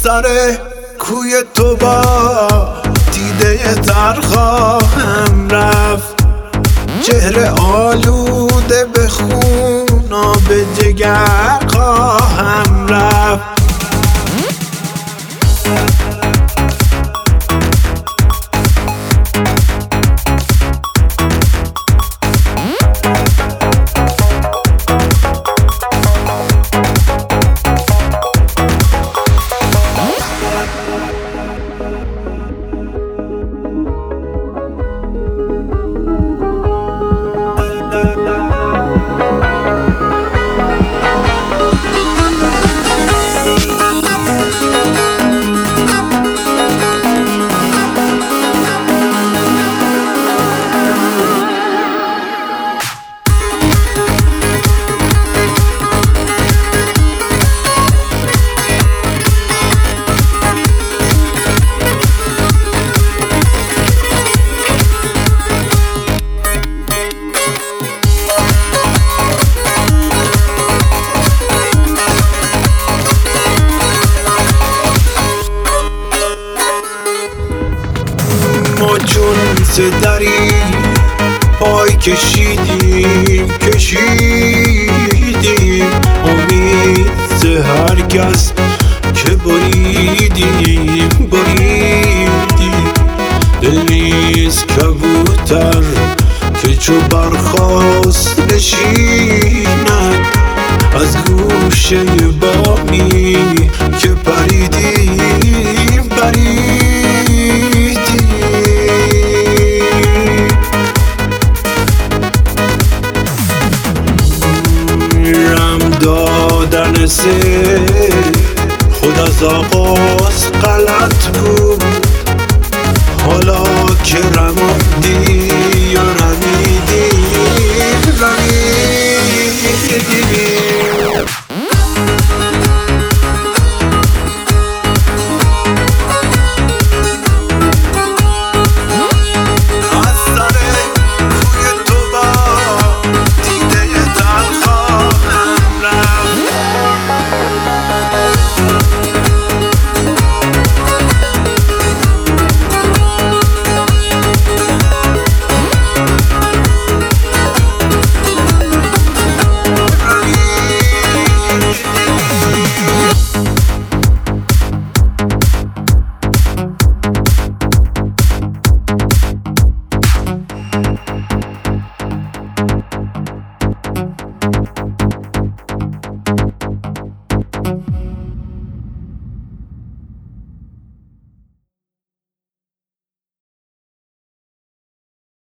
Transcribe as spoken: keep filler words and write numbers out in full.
سر کوی تو با دیده تر خواهم رفت، چهره آلوده به خون آب جگر خواهم رفت. ما چون سه دری پای کشیدیم کشیدیم امید سه هر کس که بریدیم بریدیم. دل نیست کبوتر که چو برخاست نشیند از گوشه بامی که پریدیم پریدیم. دادن سه خود از آغاز غلط بود، حالا که رماندی